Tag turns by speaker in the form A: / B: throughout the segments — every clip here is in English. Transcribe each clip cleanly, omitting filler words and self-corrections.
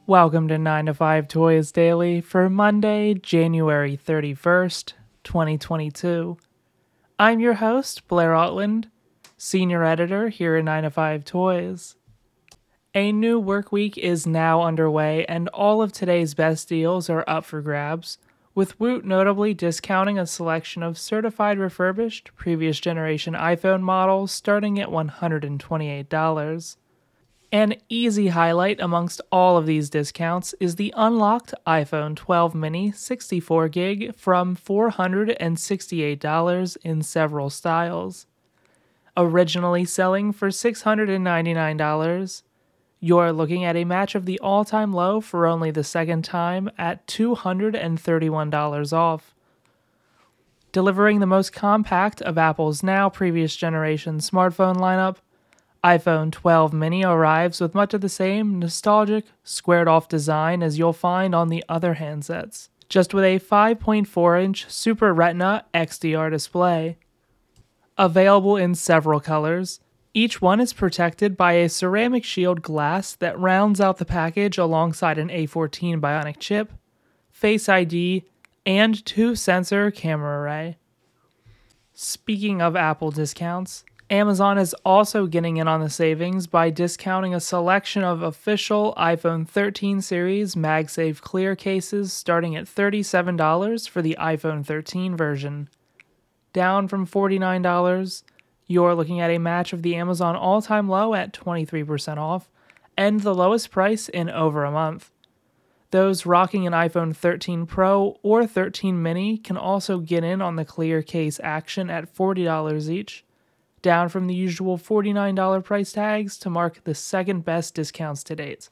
A: Welcome to 9 to 5 Toys Daily for Monday, January 31st, 2022. I'm your host, Blair Otland, Senior Editor here at 9 to 5 Toys. A new work week is now underway, and all of today's best deals are up for grabs, with Woot notably discounting a selection of certified refurbished previous generation iPhone models starting at $128. An easy highlight amongst all of these discounts is the unlocked iPhone 12 mini 64GB from $468 in several styles. Originally selling for $699, you're looking at a match of the all-time low for only the second time at $231 off. Delivering the most compact of Apple's now previous generation smartphone lineup, iPhone 12 mini arrives with much of the same nostalgic, squared-off design as you'll find on the other handsets, just with a 5.4-inch Super Retina XDR display. Available in several colors, each one is protected by a ceramic shield glass that rounds out the package alongside an A14 Bionic chip, Face ID, and 2-sensor camera array. Speaking of Apple discounts, Amazon is also getting in on the savings by discounting a selection of official iPhone 13 series MagSafe clear cases starting at $37 for the iPhone 13 version. Down from $49, you're looking at a match of the Amazon all-time low at 23% off, and the lowest price in over a month. Those rocking an iPhone 13 Pro or 13 mini can also get in on the clear case action at $40 each, down from the usual $49 price tags to mark the second best discounts to date.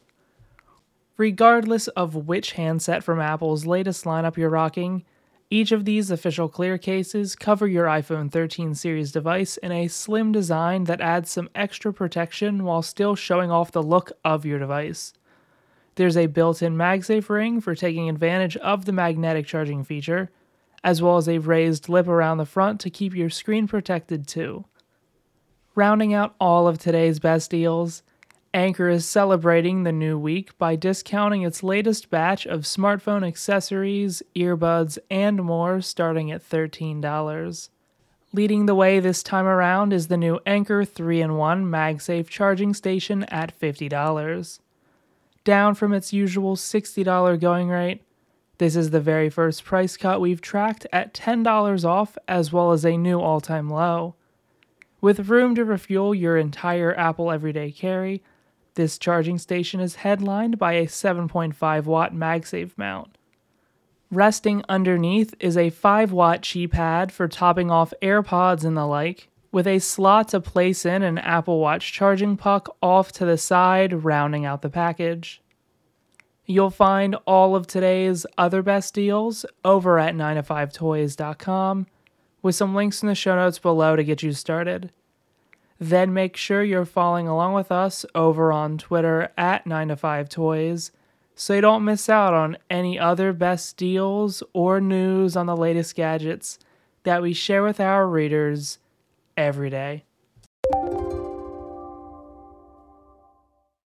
A: Regardless of which handset from Apple's latest lineup you're rocking, each of these official clear cases cover your iPhone 13 series device in a slim design that adds some extra protection while still showing off the look of your device. There's a built-in MagSafe ring for taking advantage of the magnetic charging feature, as well as a raised lip around the front to keep your screen protected too. Rounding out all of today's best deals, Anker is celebrating the new week by discounting its latest batch of smartphone accessories, earbuds, and more starting at $13. Leading the way this time around is the new Anker 3-in-1 MagSafe charging station at $50. Down from its usual $60 going rate, this is the very first price cut we've tracked at $10 off, as well as a new all-time low. With room to refuel your entire Apple everyday carry, this charging station is headlined by a 7.5-watt MagSafe mount. Resting underneath is a 5-watt Qi pad for topping off AirPods and the like, with a slot to place in an Apple Watch charging puck off to the side, rounding out the package. You'll find all of today's other best deals over at 9to5toys.com, with some links in the show notes below to get you started. Then make sure you're following along with us over on Twitter at 9to5toys so you don't miss out on any other best deals or news on the latest gadgets that we share with our readers every day.